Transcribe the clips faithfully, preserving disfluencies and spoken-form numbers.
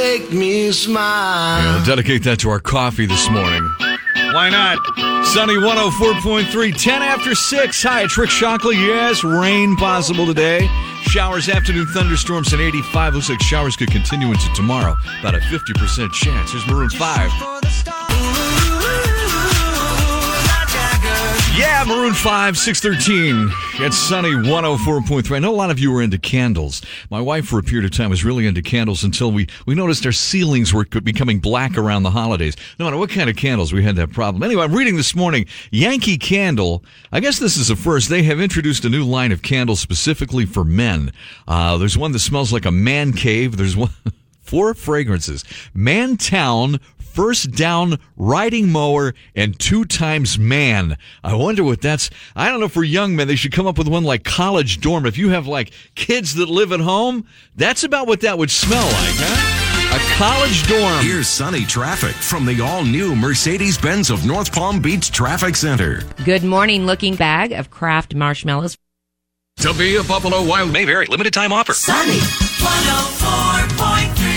make me smile. Yeah, we'll dedicate that to our coffee this morning. Why not? Sunny one oh four point three, ten after six. Hi, it's Rick Shockley. Yes, rain possible today. Showers, afternoon thunderstorms, and eighty-five. Looks like showers could continue into tomorrow. About a fifty percent chance. Here's Maroon five. Yeah, Maroon five, six thirteen. It's Sunny one oh four point three. I know a lot of you were into candles. My wife, for a period of time, was really into candles until we, we noticed our ceilings were becoming black around the holidays. No matter what kind of candles, we had that problem. Anyway, I'm reading this morning, Yankee Candle. I guess this is a first. They have introduced a new line of candles specifically for men. Uh, there's one that smells like a man cave. There's one, four fragrances. Man Town, First Down, Riding Mower, and Two Times Man. I wonder what that's... I don't know, for young men, they should come up with one like College Dorm. If you have, like, kids that live at home, that's about what that would smell like, huh? A college dorm. Here's sunny traffic from the all-new Mercedes-Benz of North Palm Beach Traffic Center. Good morning. Looking bag of Kraft marshmallows. To be a Buffalo Wild may vary. Limited time offer. Sunny one oh four point three.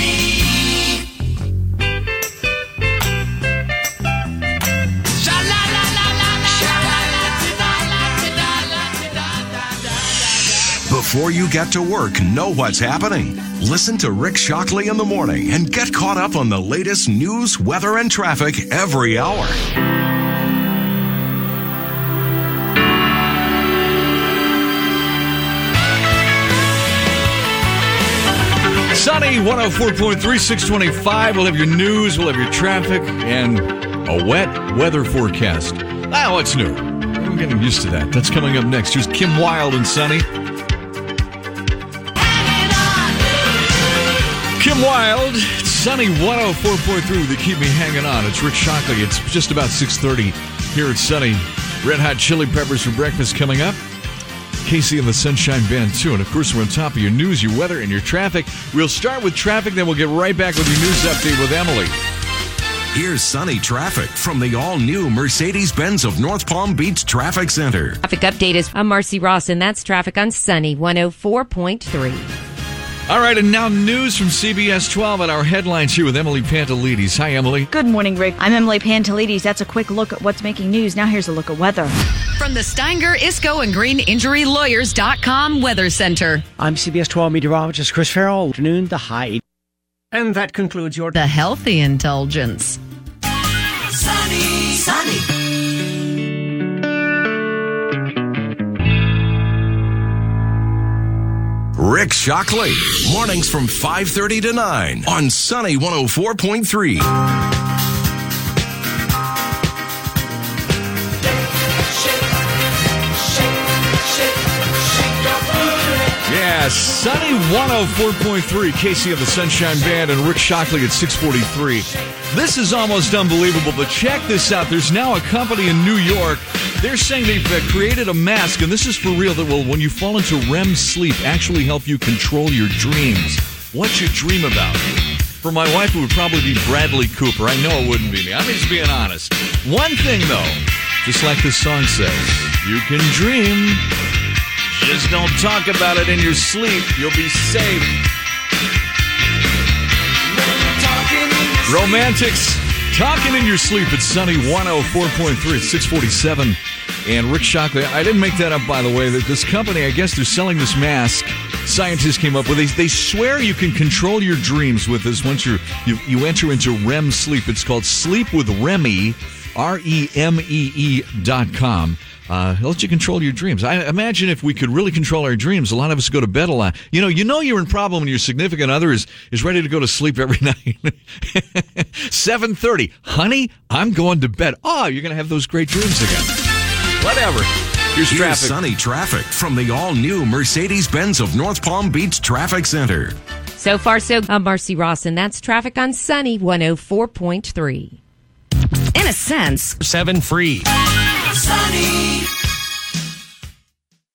Before you get to work, know what's happening. Listen to Rick Shockley in the morning and get caught up on the latest news, weather, and traffic every hour. Sunny one oh four point three, six twenty-five. We'll have your news, we'll have your traffic, and a wet weather forecast. Ah, what's new? I'm getting used to that. That's coming up next. Here's Kim Wilde and Sunny. Kim Wilde, it's Sunny one oh four point three. They keep me hanging on. It's Rick Shockley. It's just about six thirty here at Sunny. Red Hot Chili Peppers for breakfast coming up. Casey and the Sunshine Band, too. And, of course, we're on top of your news, your weather, and your traffic. We'll start with traffic, then we'll get right back with your news update with Emily. Here's sunny traffic from the all-new Mercedes-Benz of North Palm Beach Traffic Center. Traffic update is I'm Marcy Ross, and that's traffic on Sunny one oh four point three. All right, and now news from C B S twelve at our headlines here with Emily Pantelides. Hi, Emily. Good morning, Rick. I'm Emily Pantelides. That's a quick look at what's making news. Now here's a look at weather. From the Steinger, Isco, and Green Injury Lawyers dot com Weather Center. I'm C B S twelve meteorologist Chris Farrell. Afternoon, the high. And that concludes your... The Healthy Indulgence. Sunny, sunny. Rick Shockley. Mornings from five thirty to nine on Sunny one oh four point three. Yeah, Sunny one oh four point three. Casey of the Sunshine Band and Rick Shockley at six forty-three. This is almost unbelievable, but check this out. There's now a company in New York. They're saying they've uh, created a mask, and this is for real, that will, when you fall into R E M sleep, actually help you control your dreams. What you dream about. For my wife, it would probably be Bradley Cooper. I know it wouldn't be me. I'm just being honest. One thing, though, just like this song says, you can dream. Just don't talk about it in your sleep. You'll be safe. Romantics, talking in your sleep. It's Sunny one oh four point three. It's six forty-seven. And Rick Shockley, I didn't make that up, by the way. That this company, I guess they're selling this mask. Scientists came up with it. They, they swear you can control your dreams with this once you're, you you enter into R E M sleep. It's called Sleep with Remy, R E M E E dot com. Uh, it'll let you control your dreams. I imagine if we could really control our dreams, a lot of us go to bed a lot. You know, you know you're in problem when your significant other is, is ready to go to sleep every night. seven thirty. Honey, I'm going to bed. Oh, you're going to have those great dreams again. Whatever. Here's, Here's traffic. sunny traffic from the all-new Mercedes-Benz of North Palm Beach Traffic Center. So far, so I'm Marcy Ross, and that's traffic on Sunny one oh four point three. In a sense, Seven free. Sunny.